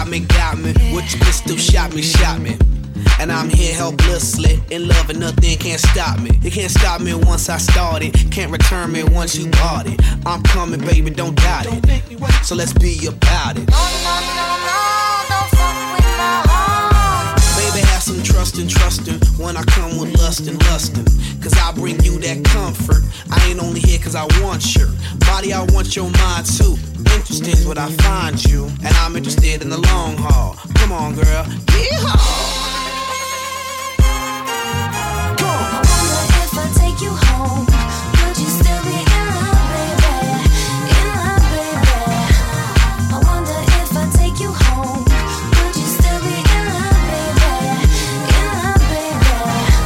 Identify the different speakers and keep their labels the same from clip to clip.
Speaker 1: got me. With your pistol, shot me. And I'm here helplessly, in love and nothing can't stop me. You can't stop me once I started, can't return me once you bought it. I'm coming, baby, don't doubt it. So let's be about it.
Speaker 2: No, don't fuck with my heart.
Speaker 1: Baby, have some trustin' when I come with lustin'. Cause I bring you that comfort. I ain't only here cause I want your body, I want your mind too. Interesting is what I find you, and I'm interested in the long haul. Come on, girl, yeehaw.
Speaker 2: If I take you home, would you still be in love, baby? In love, baby. I wonder if I take you home, would you still be in love, baby? In love, baby.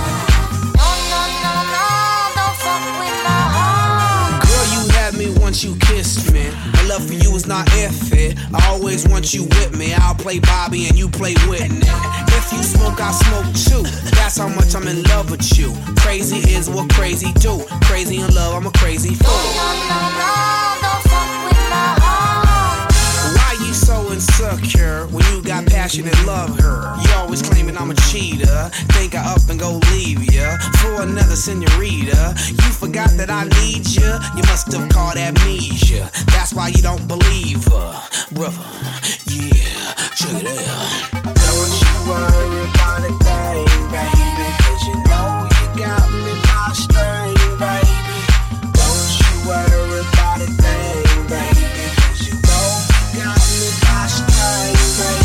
Speaker 2: No, don't fuck with my heart.
Speaker 1: Girl, you had me once you kissed me. My love for you is not iffy. I always want you with me. I'll play Bobby and you play Whitney. If you smoke, I smoke too. That's how much I'm in love with you. Crazy is what crazy do. Crazy in love, I'm a crazy fool.
Speaker 2: No, don't fuck with my heart.
Speaker 1: Why you so insecure when you got passion and love her? You always claiming I'm a cheater. Think I up and go leave ya for another senorita. You forgot that I need ya. You must have caught amnesia. That's why you don't believe her, brother. Yeah, check it out. Don't you worry about a thing, baby, cause you know you got me by string, baby. Don't you worry about a thing, baby, cause you know you got me by string,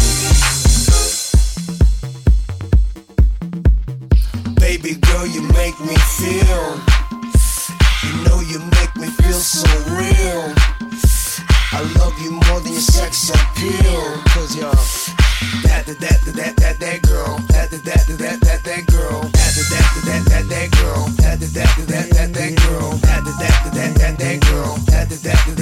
Speaker 1: baby. Baby girl, you make me feel. You know you make me feel so real. I love you more than your sex appeal. Cause you're that girl, that girl, that girl, that girl, that girl, that girl, that girl,